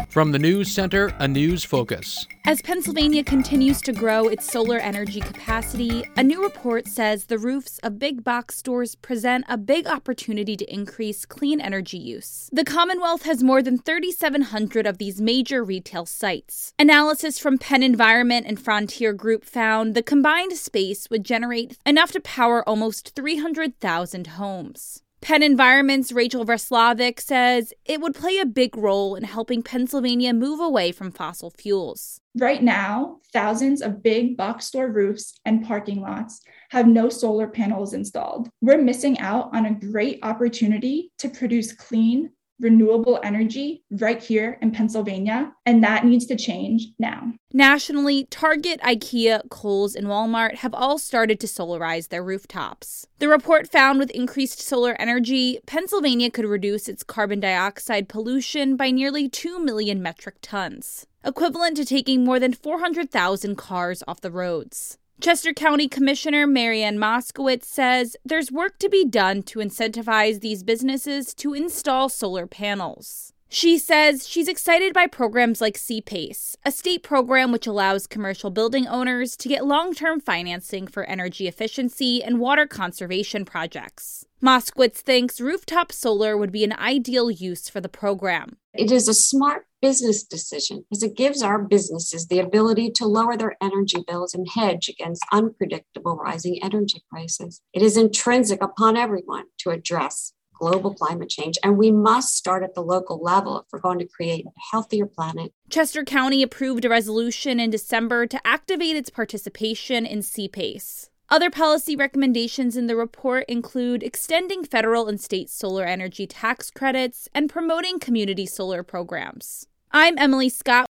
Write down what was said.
From the News Center, a news focus. As Pennsylvania continues to grow its solar energy capacity, a new report says the roofs of big box stores present a big opportunity to increase clean energy use. The Commonwealth has more than 3,700 of these major retail sites. Analysis from Penn Environment and Frontier Group found the combined space would generate enough to power almost 300,000 homes. Penn Environment's Rachel Verslavik says it would play a big role in helping Pennsylvania move away from fossil fuels. Right now, thousands of big box store roofs and parking lots have no solar panels installed. We're missing out on a great opportunity to produce clean, renewable energy right here in Pennsylvania, and that needs to change now. Nationally, Target, IKEA, Kohl's, and Walmart have all started to solarize their rooftops. The report found with increased solar energy, Pennsylvania could reduce its carbon dioxide pollution by nearly 2 million metric tons, equivalent to taking more than 400,000 cars off the roads. Chester County Commissioner Marianne Moskowitz says there's work to be done to incentivize these businesses to install solar panels. She says she's excited by programs like CPACE, a state program which allows commercial building owners to get long-term financing for energy efficiency and water conservation projects. Moskowitz thinks rooftop solar would be an ideal use for the program. It is a smart business decision as it gives our businesses the ability to lower their energy bills and hedge against unpredictable rising energy prices. It is intrinsic upon everyone to address global climate change, and we must start at the local level if we're going to create a healthier planet. Chester County approved a resolution in December to activate its participation in CPACE. Other policy recommendations in the report include extending federal and state solar energy tax credits and promoting community solar programs. I'm Emily Scott.